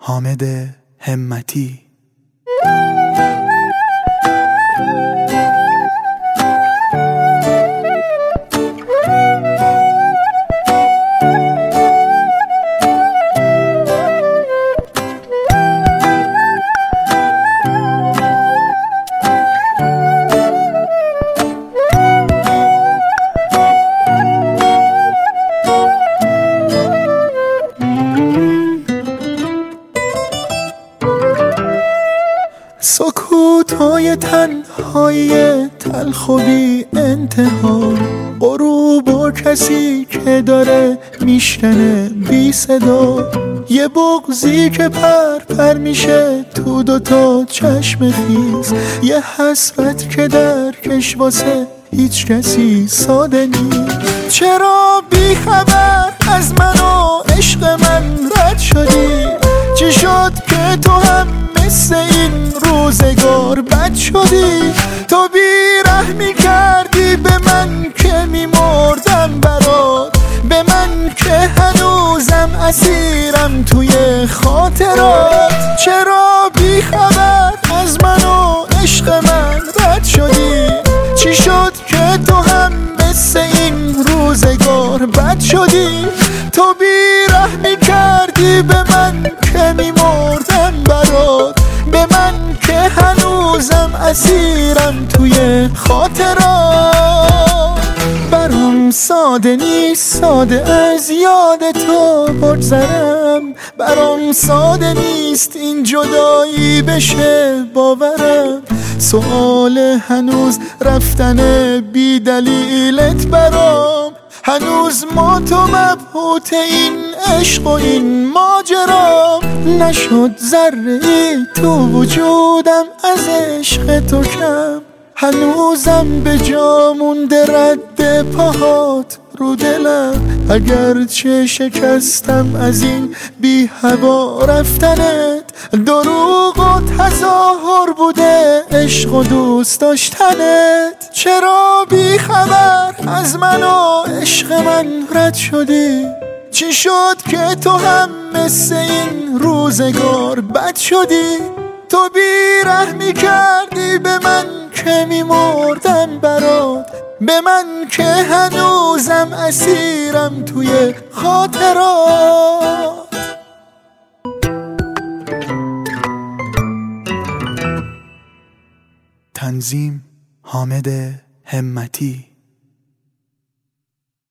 حامد همتی. سکوت‌های تنهایی تلخ و بی انتها، غروب و کسی که داره میشکنه بی صدا، یه بغضی که پر میشه تو دوتا چشم خیز، یه حسرت که در کش واسه هیچ کسی ساده نیست. چرا بی خبر از من و عشق من رد شدی؟ چی شد که تو هم مثل این روزگار بد شدی؟ تو بیرحمی کردی به من که میمردم برات، به من که هنوزم اسیرم توی خاطرات. چرا بی خبر از من و عشق من رد شدی؟ چی شد که تو هم مثل این روزگار بد شدی؟ تو بیرحمی کردی به من که میمردم برات، به من که هنوزم اسیرم توی خاطرات. برام ساده نیست ساده از یاد تو بگذرم، برام ساده نیست این جدایی بشه باورم. سوال هنوز رفتن بی دلیلت برام، هنوز ما تو مبهوت این عشق و این ماجرا. نشد ذره‌ای تو وجودم از عشق تو کم، هنوزم به جا مونده رد پاهات رو دلم. اگرچه شکستم از این بی هوا رفتنت، دروغ و تظاهر بوده عشق و دوست داشتنت. چرا بی خبر از من و عشق من رد شدی؟ چی شد که تو هم مثل این روزگار بد شدی؟ تو بیرحمی کردی به من که میمردم برات، به من که هنوزم اسیرم توی خاطرات. تنظیم حامد همتی.